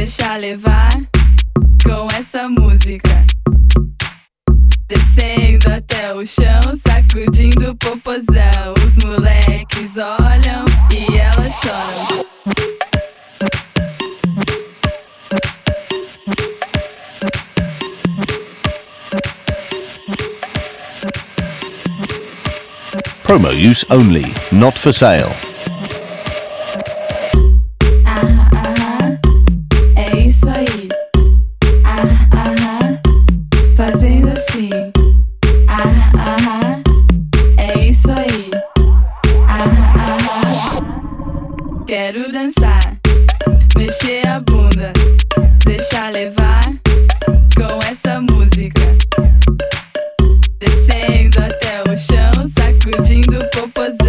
deixa levar com essa música. Descendo até o chão, sacudindo o popozão. Os moleques olham e elas choram. Promo use only, not for sale. É isso aí. Fazendo assim. É isso aí. Quero dançar, mexer a bunda, deixar levar com essa música. Descendo até o chão, sacudindo o popozão.